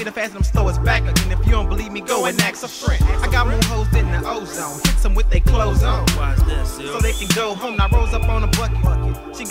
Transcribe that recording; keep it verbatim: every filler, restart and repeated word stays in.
get it fast and them stores back again. If you don't believe me, go and ask a friend. I got more hoes than the ozone. Hit them with their clothes on. So they can go home. I rose up on a bucket. She